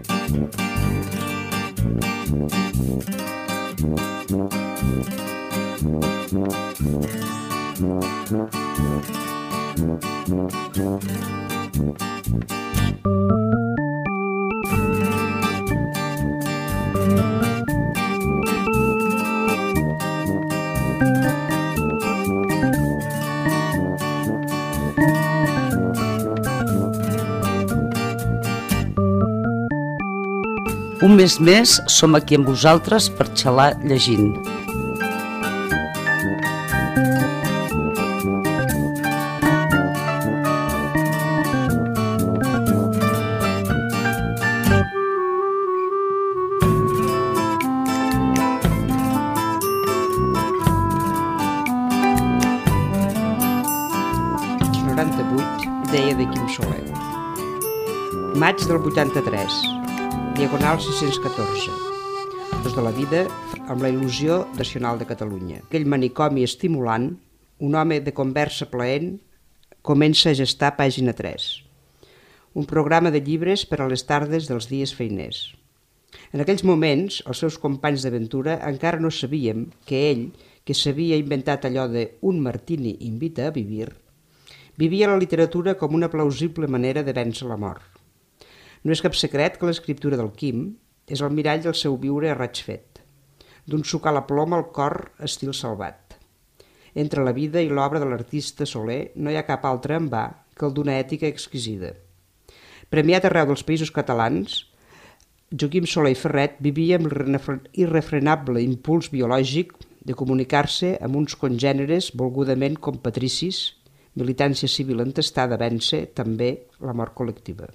Un mes més som aquí amb vosaltres per xalar llegint. Deia de Quim Soler. Maig del 83, diagonal 614. Los de la vida amb la il·lusió nacional de Catalunya. Aquell manicomi estimulant, un home de conversa plaent, comença a gestar pàgina 3. Un programa de llibres per a les tardes dels dies feiners. En aquells moments, els seus companys d'aventura encara no sabíem que ell, que s'havia inventat allò de un martini invita a vivir, vivia la literatura com una plausible manera de vèncer la mort. No és cap secret que l'escriptura del Quim és el mirall del seu viure a raig fet, d'un sucar la ploma al cor estil salvat. Entre la vida i l'obra de l'artista Soler no hi ha cap altre envà que el d'una ètica exquisida. Premiat arreu dels països catalans, Joaquim Soler i Ferret vivia amb l'irrefrenable impuls biològic de comunicar-se amb uns congèneres volgudament compatricis, militància civil entestada a vèncer també la mort col·lectiva.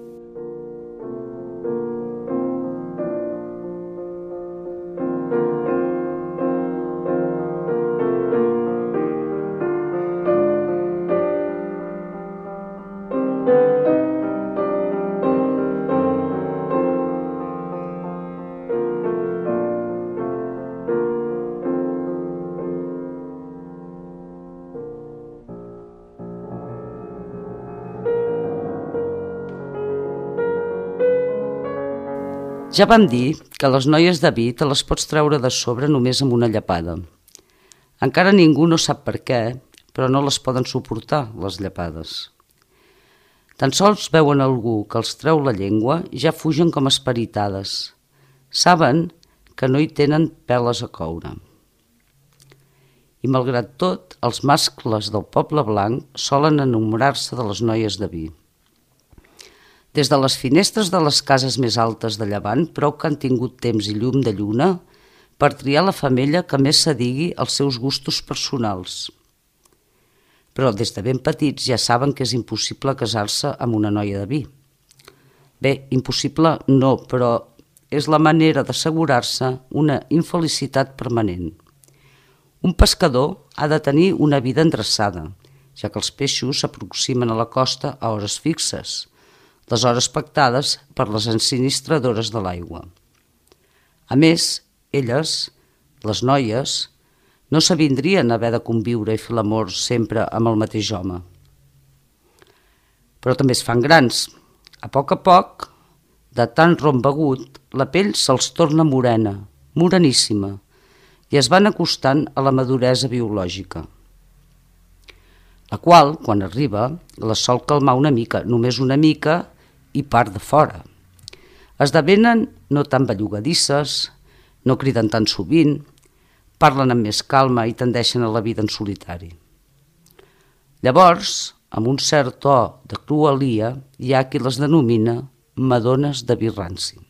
Ja vam dir que les noies de vi te les pots treure de sobre només amb una llapada. Encara ningú no sap per què, però no les poden suportar, les llapades. Tan sols veuen algú que els treu la llengua, ja fugen com esperitades. Saben que no hi tenen peles a coure. I malgrat tot, els mascles del poble blanc solen enamorar-se de les noies de vi. Des de les finestres de les cases més altes de Llevant, prou que han tingut temps i llum de lluna per triar la femella que més s'adigui als seus gustos personals. Però des de ben petits ja saben que és impossible casar-se amb una noia de vi. Bé, impossible no, però és la manera d'assegurar-se una infelicitat permanent. Un pescador ha de tenir una vida endreçada, ja que els peixos s'aproximen a la costa a hores fixes, les hores pactades per les ensinistradores de l'aigua. A més, elles, les noies, no s'avindrien a haver de conviure i fer l'amor sempre amb el mateix home. Però també es fan grans. A poc, de tant rom begut, la pell se'ls torna morena, moreníssima, i es van acostant a la maduresa biològica, la qual, quan arriba, la sol calmar una mica, només una mica, i part de fora. Esdevenen no tan bellugadisses, no criden tan sovint, parlen amb més calma i tendeixen a la vida en solitari. Llavors, amb un cert to de cruelia, hi ha qui les denomina madones de vi ranci.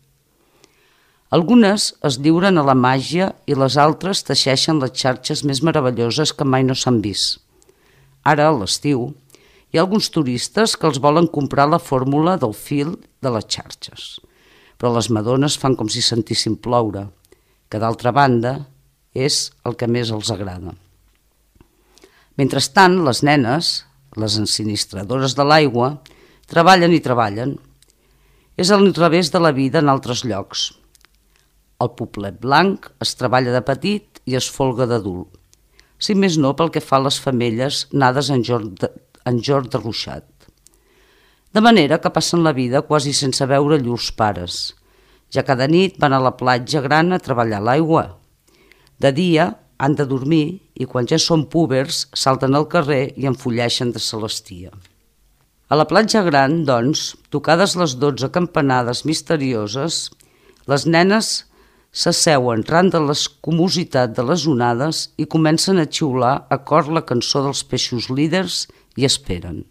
Algunes es lliuren a la màgia i les altres teixeixen les xarxes més meravelloses que mai no s'han vist. Ara, a l'estiu, hi ha alguns turistes que els volen comprar la fórmula del fil de les xarxes, però les madones fan com si sentissin ploure, que d'altra banda és el que més els agrada. Mentrestant, les nenes, les ensinistradores de l'aigua, treballen i treballen. És al revés de la vida en altres llocs. El poblet blanc es treballa de petit i es folga d'adult, si més no pel que fa a les femelles nades en jorn de ruixat. de manera que passen la vida quasi sense veure llurs pares. Ja cada nit van a la platja gran a treballar l'aigua. De dia han de dormir i quan ja són púbers salten al carrer i enfolleixen de celestia. A la platja gran, doncs, tocades les 12 campanades misterioses, les nenes s'asseuen ran de l'escumositat de les onades i comencen a xiular a cor la cançó dels peixos líders i esperen.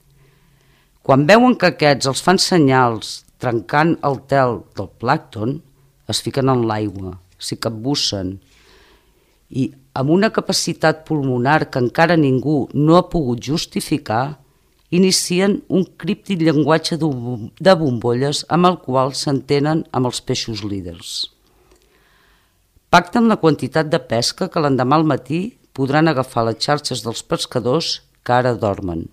Quan veuen que aquests els fan senyals trencant el tel del plàncton, es fiquen en l'aigua, s'hi capbussen i, amb una capacitat pulmonar que encara ningú no ha pogut justificar, inicien un críptic llenguatge de bombolles amb el qual s'entenen amb els peixos líders. Pacten la quantitat de pesca que l'endemà al matí podran agafar les xarxes dels pescadors que ara dormen.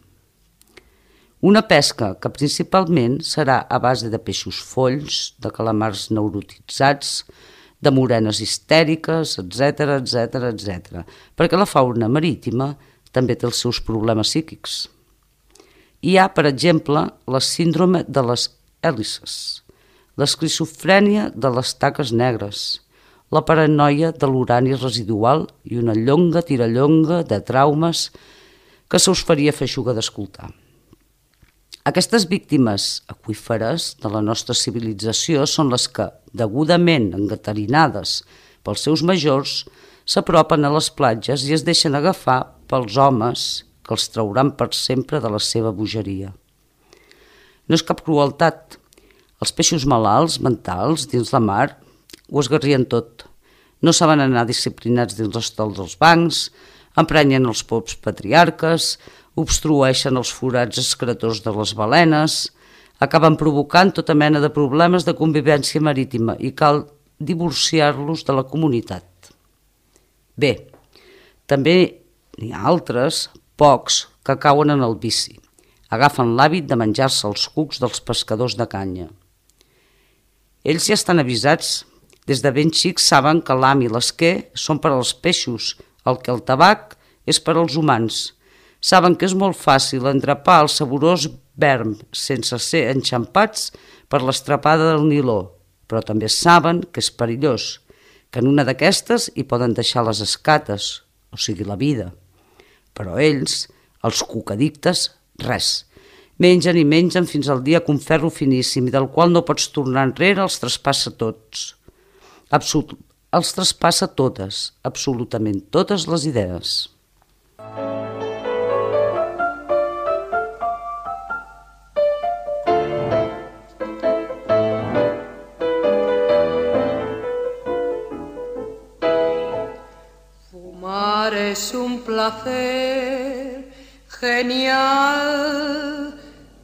Una pesca que principalment serà a base de peixos folls, de calamars neurotitzats, de morenes histèriques, etc., perquè la fauna marítima també té els seus problemes psíquics. Hi ha, per exemple, la síndrome de les hèlices, l'esquizofrènia de les taques negres, la paranoia de l'urani residual i una llonga tirallonga de traumes que se us faria feixuga d'escoltar. Aquestes víctimes aqüíferes de la nostra civilització són les que, degudament engatarinades pels seus majors, s'apropen a les platges i es deixen agafar pels homes que els trauran per sempre de la seva bogeria. No és cap crueltat. Els peixos malalts, mentals, dins la mar, ho esgarrien tot. No saben anar disciplinats dins l'estol dels bancs, emprenyen els pops patriarques, obstrueixen els forats excretors de les balenes, acaben provocant tota mena de problemes de convivència marítima i cal divorciar-los de la comunitat. Bé, també n'hi ha altres, pocs, que cauen en el vici. Agafen l'hàbit de menjar-se els cucs dels pescadors de canya. Ells ja estan avisats. Des de ben xics saben que l'ham i l'esquer són per als peixos, el que el tabac és per als humans. Saben que és molt fàcil endrapar el saborós verm sense ser enxampats per l'estrapada del niló, però també saben que és perillós, que en una d'aquestes hi poden deixar les escates, o sigui la vida. Però ells, els cucadictes, res. Mengen i mengen fins al dia que un ferro finíssim i del qual no pots tornar enrere els traspassa tots. Els traspassa totes, absolutament totes les idees. Fumar es un placer genial,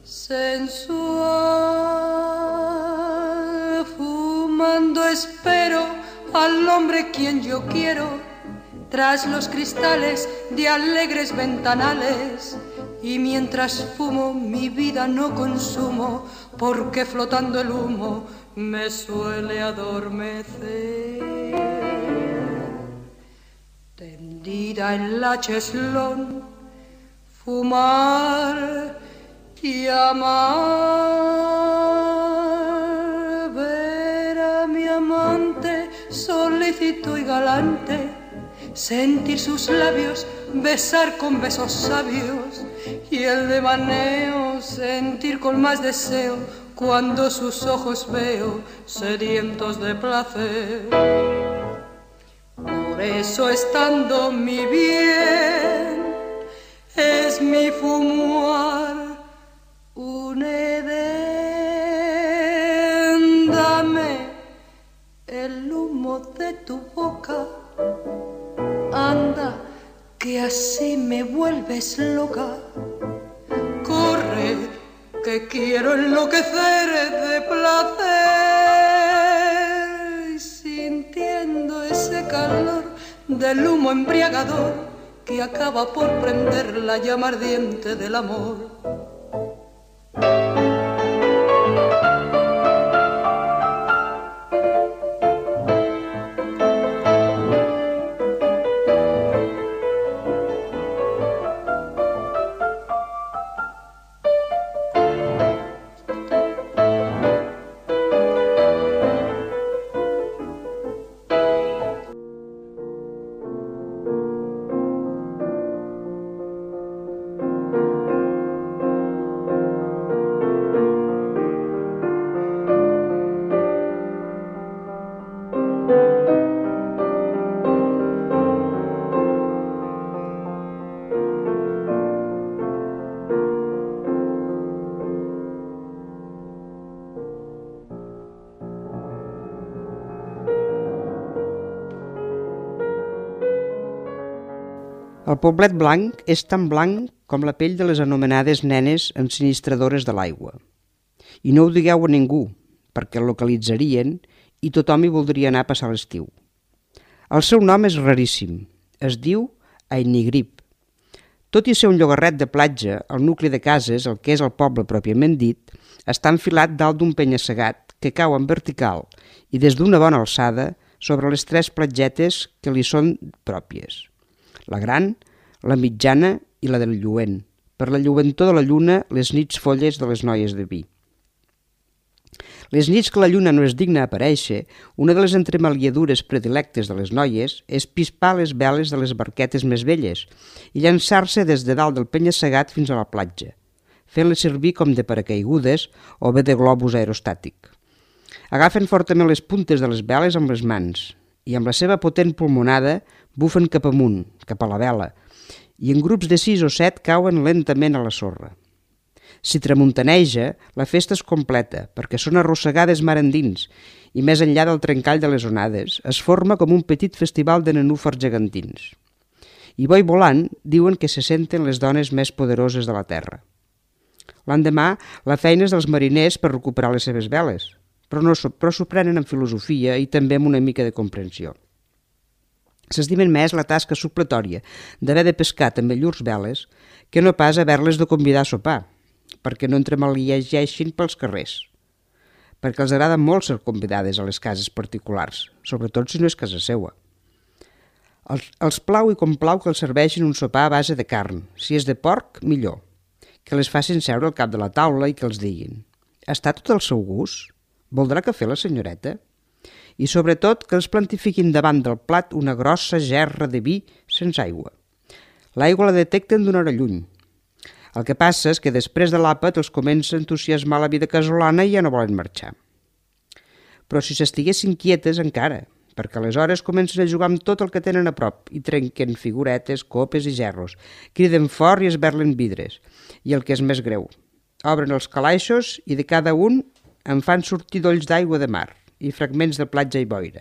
sensual. Fumando espero al hombre quien yo quiero, tras los cristales de alegres ventanales. Y mientras fumo mi vida no consumo, porque flotando el humo me suele adormecer. Tendida en la cheslón, fumar y amar, ver a mi amante solícito y galante, sentir sus labios besar con besos sabios y el devaneo sentir con más deseo cuando sus ojos veo sedientos de placer. Por eso estando mi bien es mi fumar un edén. Dame el humo de tu boca, anda que así me vuelves loca. Corre que quiero enloquecer de placer, y sintiendo ese calor del humo embriagador que acaba por prender la llama ardiente del amor. El poblet blanc és tan blanc com la pell de les anomenades nenes ensinistradores de l'aigua. I no ho digueu a ningú, perquè el localitzarien i tothom hi voldria anar a passar l'estiu. El seu nom és raríssim, es diu Ainigrip. Tot i ser un llogarret de platja, el nucli de cases, el que és el poble pròpiament dit, està enfilat dalt d'un penya-segat que cau en vertical i des d'una bona alçada sobre les 3 platgetes que li són pròpies. La gran, la mitjana i la del lluent. Per la lluentor de la lluna, les nits folles de les noies de vi. Les nits que la lluna no és digna aparèixer, una de les entremaliadures predilectes de les noies és pispar les veles de les barquetes més velles i llançar-se des de dalt del penya-segat fins a la platja, fent-les servir com de paracaigudes o bé de globus aerostàtic. Agafen fortament les puntes de les veles amb les mans i amb la seva potent pulmonada bufen cap amunt, cap a la vela, i en grups de 6 o 7 cauen lentament a la sorra. Si tramuntaneja, la festa és completa, perquè són arrossegades mar endins i més enllà del trencall de les onades es forma com un petit festival de nenúfars gegantins. I bo i volant diuen que se senten les dones més poderoses de la terra. L'endemà, la feina és dels mariners per recuperar les seves veles, però s'ho prenen amb filosofia i també amb una mica de comprensió. S'estimen més la tasca supletòria d'haver de pescar també llurs veles que no pas haver-les de convidar a sopar, perquè no entremaliegeixin pels carrers, perquè els agrada molt ser convidades a les cases particulars, sobretot si no és casa seua. Els plau i complau que els serveixin un sopar a base de carn, si és de porc, millor, que les facin seure al cap de la taula i que els diguin: «Està tot al seu gust? Voldrà cafè la senyoreta?» I sobretot que els plantifiquin davant del plat una grossa gerra de vi sense aigua. L'aigua la detecten d'una hora lluny. El que passa és que després de l'àpat els comença a entusiasmar la vida casolana i ja no volen marxar. Però si s'estiguessin quietes encara, perquè aleshores comencen a jugar amb tot el que tenen a prop i trenquen figuretes, copes i gerros, criden fort i esberlen vidres, i el que és més greu, obren els calaixos i de cada un en fan sortir dolls d'aigua de mar i fragments de platja i boira.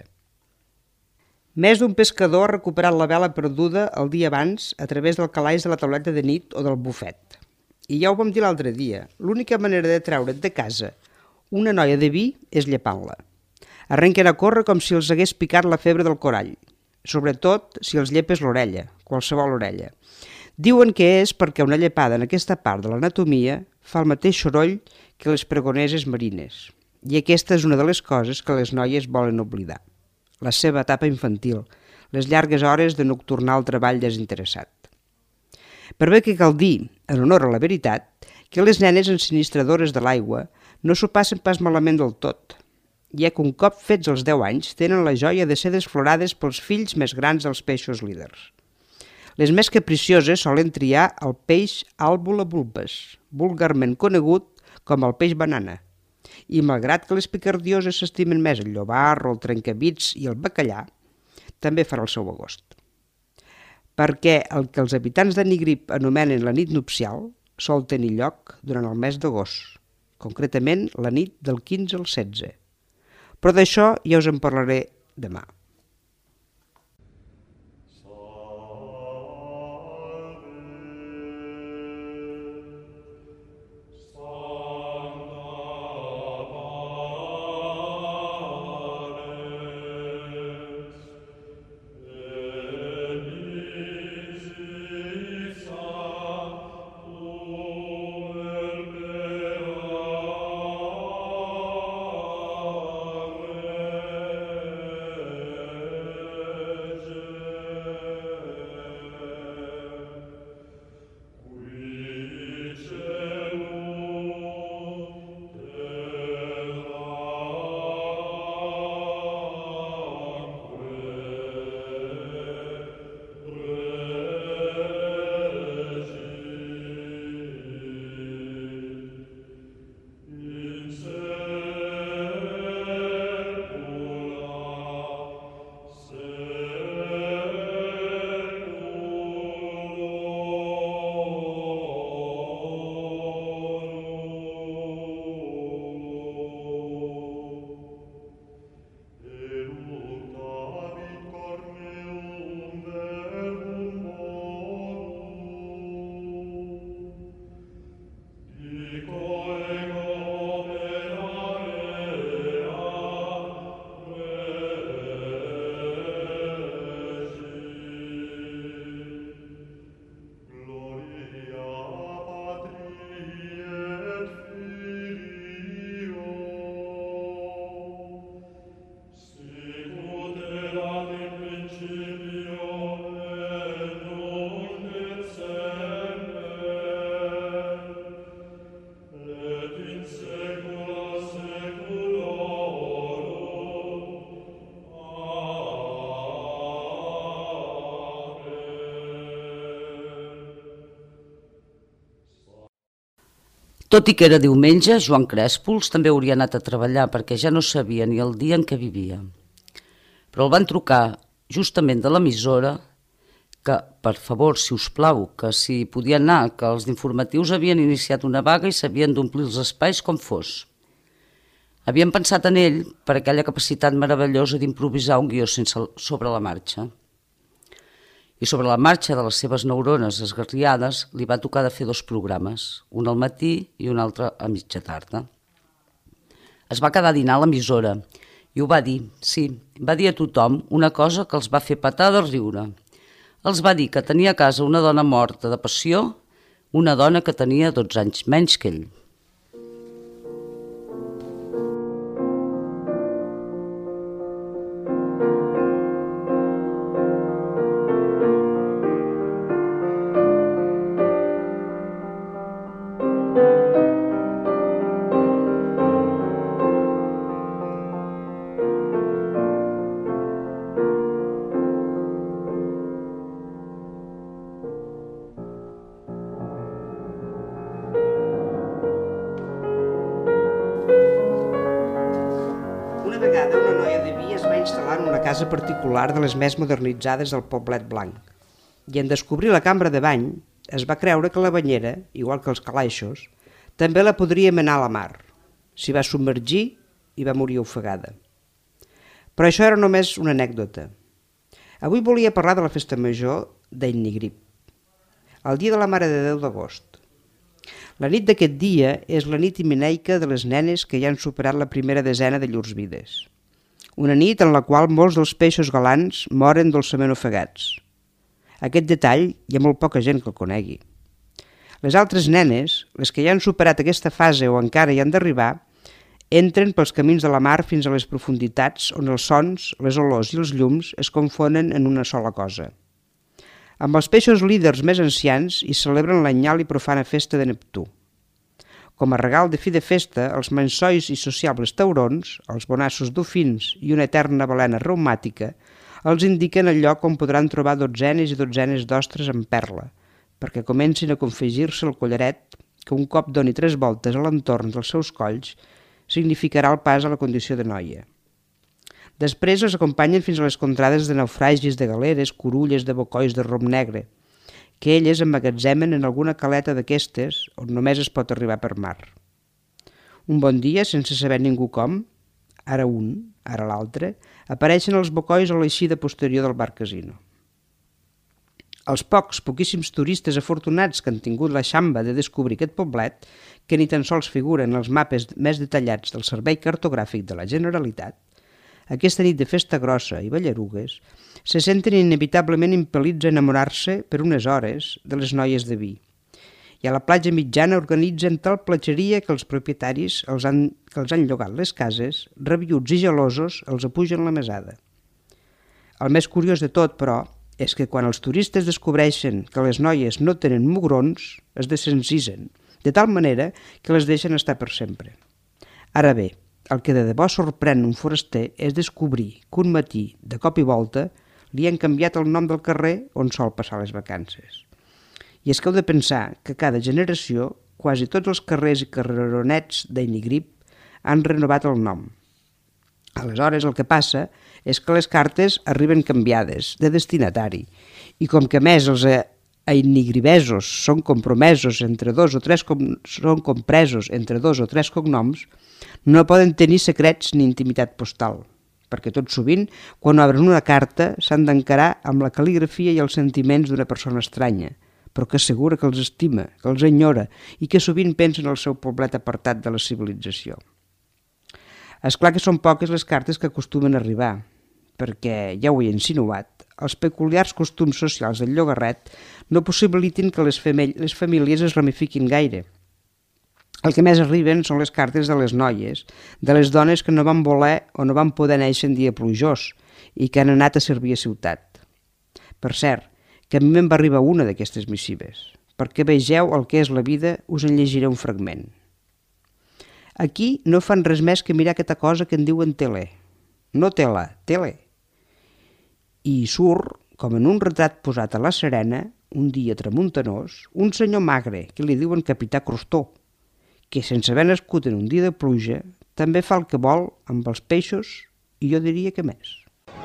Més d'un pescador ha recuperat la vela perduda el dia abans a través del calaix de la tauleta de nit o del bufet. I ja ho vam dir l'altre dia, l'única manera de treure't de casa una noia de vi és llepant-la. Arrenquen a córrer com si els hagués picat la febre del corall, sobretot si els llepes l'orella, qualsevol orella. Diuen que és perquè una llepada en aquesta part de l'anatomia fa el mateix soroll que les pregoneses marines. I aquesta és una de les coses que les noies volen oblidar. La seva etapa infantil, les llargues hores de nocturnal treball desinteressat. Per bé que cal dir, en honor a la veritat, que les nenes ensinistradores de l'aigua no s'ho passen pas malament del tot, ja que un cop fets els 10 anys tenen la joia de ser desflorades pels fills més grans dels peixos líders. Les més capricioses solen triar el peix àlbula bulbes, vulgarment conegut com el peix banana, i malgrat que les picardioses s'estimen més el llobarro, el trencabits i el bacallà, també farà el seu agost. Perquè el que els habitants d'Ainigrip anomenen la nit nupcial sol tenir lloc durant el mes d'agost, concretament la nit del 15 al 16. Però d'això ja us en parlaré demà. Tot i que era diumenge, Joan Crèspols també hauria anat a treballar perquè ja no sabia ni el dia en què vivia. Però el van trucar justament de l'emissora que, per favor, si us plau, que si podia anar, que els informatius havien iniciat una vaga i s'havien d'omplir els espais com fos. Havien pensat en ell per aquella capacitat meravellosa d'improvisar un guió sobre la marxa. I sobre la marxa de les seves neurones esgarriades li va tocar de fer 2 programes, un al matí i un altre a mitja tarda. Es va quedar a dinar a l'emissora i ho va dir, sí, va dir a tothom una cosa que els va fer petar de riure. Els va dir que tenia a casa una dona morta de passió, una dona que tenia 12 anys menys que ell. Una vegada una noia de Vi es va instal·lar en una casa particular de les més modernitzades del Poblet Blanc i en descobrir la cambra de bany es va creure que la banyera, igual que els calaixos, també la podria menar a la mar. S'hi va submergir i va morir ofegada. Però això era només una anècdota. Avui volia parlar de la festa major d'Ainigrip, el dia de la Mare de Déu d'agost. La nit d'aquest dia és la nit himeneica de les nenes que ja han superat la primera desena de llurs vides. Una nit en la qual molts dels peixos galants moren dolçament ofegats. Aquest detall hi ha molt poca gent que el conegui. Les altres nenes, les que ja han superat aquesta fase o encara hi han d'arribar, entren pels camins de la mar fins a les profunditats on els sons, les olors i els llums es confonen en una sola cosa. Amb els peixos líders més ancians hi celebren l'anyal i profana festa de Neptú. Com a regal de fi de festa, els mansois i sociables taurons, els bonassos dofins i una eterna balena reumàtica els indiquen el lloc on podran trobar dotzenes i dotzenes d'ostres en perla, perquè comencin a confegir-se el collaret que un cop doni 3 voltes a l'entorn dels seus colls significarà el pas a la condició de noia. Després els acompanyen fins a les contrades de naufragis de galeres, curulles de bocois de rom negre, que elles emmagatzemen en alguna caleta d'aquestes on només es pot arribar per mar. Un bon dia, sense saber ningú com, ara un, ara l'altre, apareixen els bocois a l'eixida posterior del bar casino. Els poquíssims turistes afortunats que han tingut la xamba de descobrir aquest poblet, que ni tan sols figura en els mapes més detallats del Servei Cartogràfic de la Generalitat, aquesta nit de festa grossa i ballarugues, se senten inevitablement impel·lits a enamorar-se per unes hores de les noies de Vi. I a la platja mitjana organitzen tal platgeria que els propietaris que els han llogat les cases, rabiüts i gelosos, els apugen la mesada. El més curiós de tot, però, és que quan els turistes descobreixen que les noies no tenen mugrons, es desencisen, de tal manera que les deixen estar per sempre. Ara bé, el que de debò sorprèn un foraster és descobrir que un matí, de cop i volta, li han canviat el nom del carrer on sol passar les vacances. I és que heu de pensar que cada generació, quasi tots els carrers i carreronets d'Ainigrip han renovat el nom. Aleshores, el que passa és que les cartes arriben canviades, de destinatari, i com que més els ainigribesos són compresos entre 2 o 3 cognoms, no poden tenir secrets ni intimitat postal, perquè tot sovint, quan obren una carta, s'han d'encarar amb la cal·ligrafia i els sentiments d'una persona estranya, però que assegura que els estima, que els enyora i que sovint pensa en el seu poblet apartat de la civilització. És clar que són poques les cartes que acostumen a arribar, perquè, ja ho he insinuat, els peculiars costums socials del llogarret no possibiliten que les famílies es ramifiquin gaire. El que més arriben són les cartes de les noies, de les dones que no van voler o no van poder néixer en dia plujós i que han anat a servir a ciutat. Per cert, que a mi me'n va arribar una d'aquestes missives. Perquè vegeu el que és la vida, us en llegiré un fragment. Aquí no fan res més que mirar aquesta cosa que en diuen tele. No tela, tele. I surt, com en un retrat posat a la Serena, un dia tramuntanós, un senyor magre, que li diuen capità Crostó, que sense haver nascut en un dia de pluja, també fa el que vol amb els peixos i jo diria que més.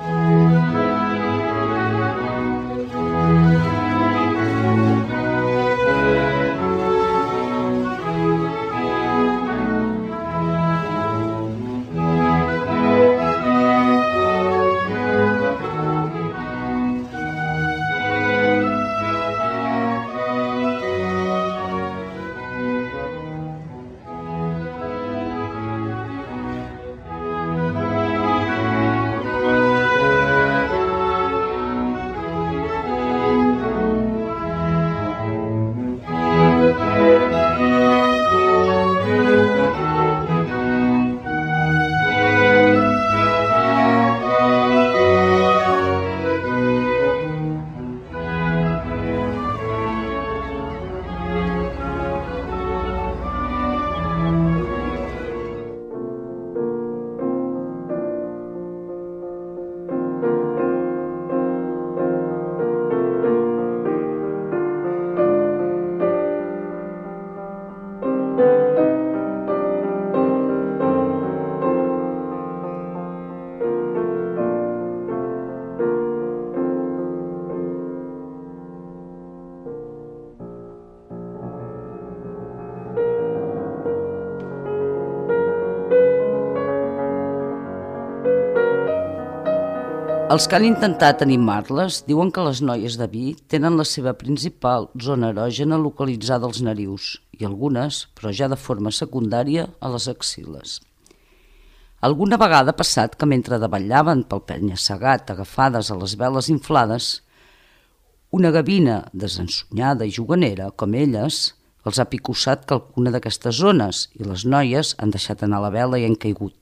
Els que han intentat animar-les diuen que les noies de vi tenen la seva principal zona erògena localitzada als narius i algunes, però ja de forma secundària, a les axil·les. Alguna vegada ha passat que mentre davallaven pel penya-segat agafades a les veles inflades, una gavina desensonyada i juganera, com elles, els ha picossat qualcuna d'aquestes zones i les noies han deixat anar la vela i han caigut.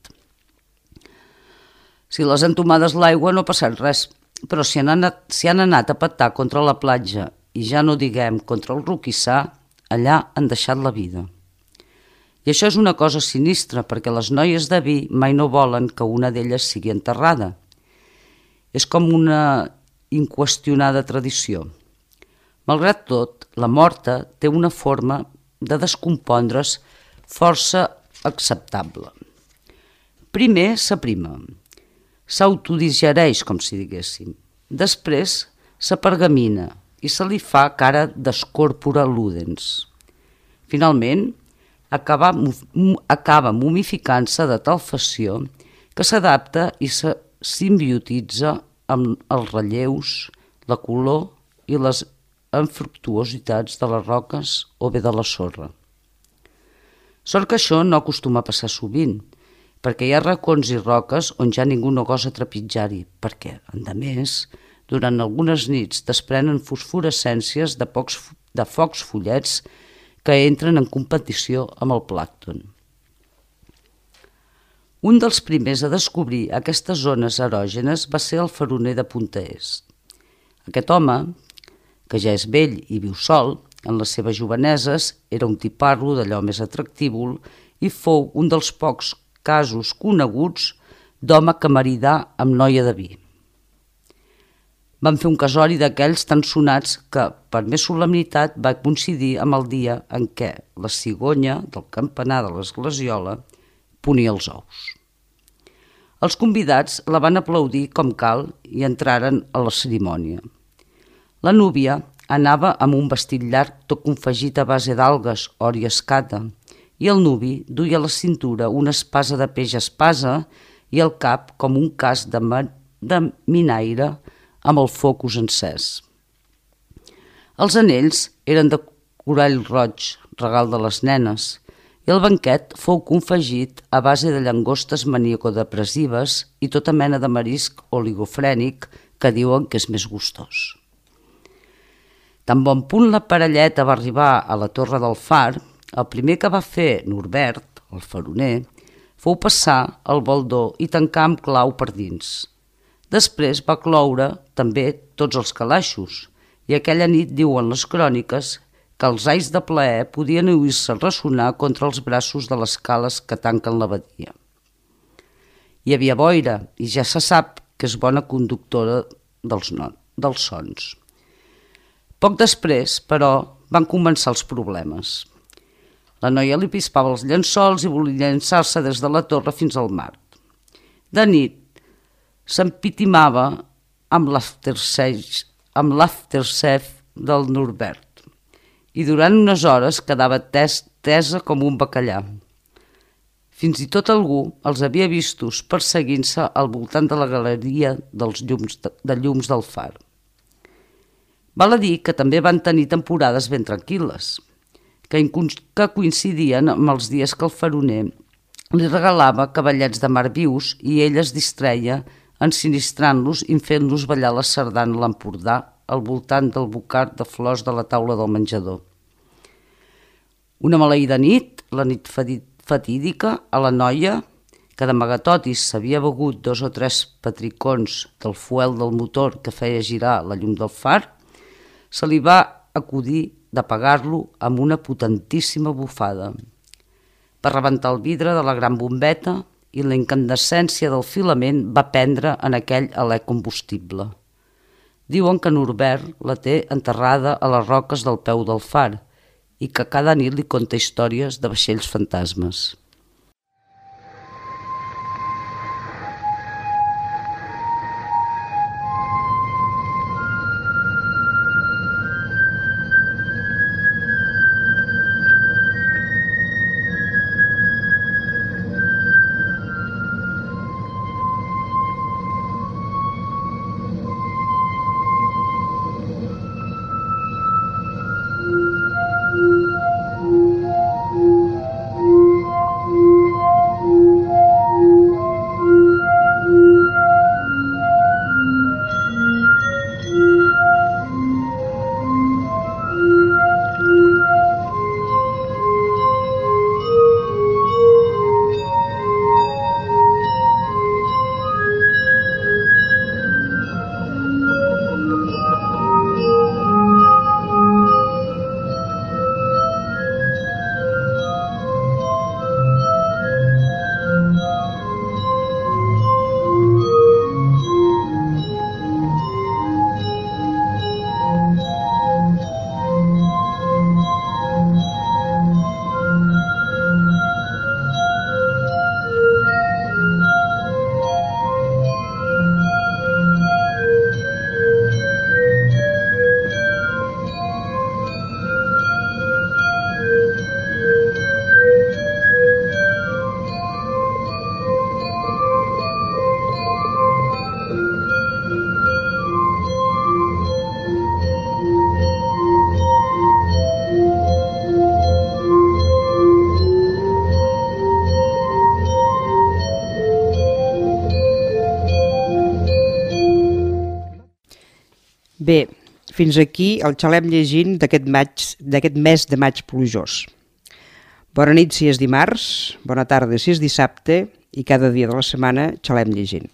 Si les entomades l'aigua no ha passat res, però si han anat a petar contra la platja i ja no diguem contra el roquissar, allà han deixat la vida. I això és una cosa sinistra perquè les noies de vi mai no volen que una d'elles sigui enterrada. És com una inqüestionada tradició. Malgrat tot, la morta té una forma de descompondre's força acceptable. Primer s'aprima, s'autodigereix, com si diguéssim. Després s'apergamina i se li fa cara d'escòrpora ludens. Finalment, acaba mumificant-se de tal fasció que s'adapta i se simbiotitza amb els relleus, la color i les infructuositats de les roques o bé de la sorra. Sort que això no acostuma a passar sovint, perquè hi ha racons i roques on ja ningú no gosa trepitjar-hi, perquè, a més, durant algunes nits desprenen fosforescències de focs follets que entren en competició amb el plàncton. Un dels primers a descobrir aquestes zones erògenes va ser el faroner de Punta Est. Aquest home, que ja és vell i viu sol, en les seves joveneses era un tiparro d'allò més atractívol i fou un dels pocs casos coneguts d'home que maridà amb noia de vi. Van fer un casori d'aquells tan sonats que, per més solemnitat, va coincidir amb el dia en què la cigonya del campanar de l'esglesiola ponia els ous. Els convidats la van aplaudir com cal i entraren a la cerimònia. La núvia anava amb un vestit llarg tot confegit a base d'algues, or i escata, i el nuvi duia a la cintura una espasa de peix espasa i al cap com un casc de minaire amb el focus encès. Els anells eren de corall roig, regal de les nenes, i el banquet fou confegit a base de llangostes maníaco-depressives i tota mena de marisc oligofrènic que diuen que és més gustós. Tan bon punt la parelleta va arribar a la Torre del Far, el primer que va fer Norbert, el faroner, fou passar el baldó i tancar amb clau per dins. Després va cloure també tots els calaixos i aquella nit diuen les cròniques que els ais de plaer podien oir-se ressonar contra els braços de les cales que tanquen l'abadia. Hi havia boira i ja se sap que és bona conductora dels sons. Poc després, però, van començar els problemes. La noia li pispava els llençols i volia llançar-se des de la torre fins al mar. De nit s'empitimava amb l'aftershave del Norbert i durant unes hores quedava tesa com un bacallà. Fins i tot algú els havia vistos perseguint-se al voltant de la galeria de llums del far. Val a dir que també van tenir temporades ben tranquil·les, que coincidien amb els dies que el faroner li regalava cavallets de mar vius i ell es distreia ensinistrant-los i fent-los ballar la sardana a l'Empordà al voltant del bocard de flors de la taula del menjador. Una maleïda nit, la nit fatídica, a la noia, que d'amagatotis s'havia begut 2 o 3 petricons del fuel del motor que feia girar la llum del far, se li va acudir d'apagar-lo amb una potentíssima bufada. Per rebentar el vidre de la gran bombeta i la incandescència del filament va prendre en aquell alè combustible. Diuen que Norbert la té enterrada a les roques del peu del far i que cada nit li conta històries de vaixells fantasmes. Bé, fins aquí el xalem llegint d'aquest mes de maig plujós. Bona nit si és dimarts, bona tarda si és dissabte i cada dia de la setmana xalem llegint.